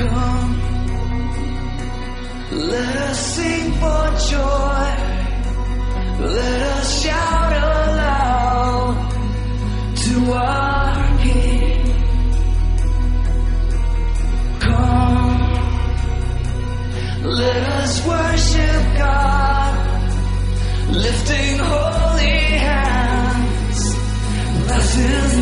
Come, let us sing for joy. Let us shout aloud to our King. Come, let us worship God, lifting holy hands. Blessings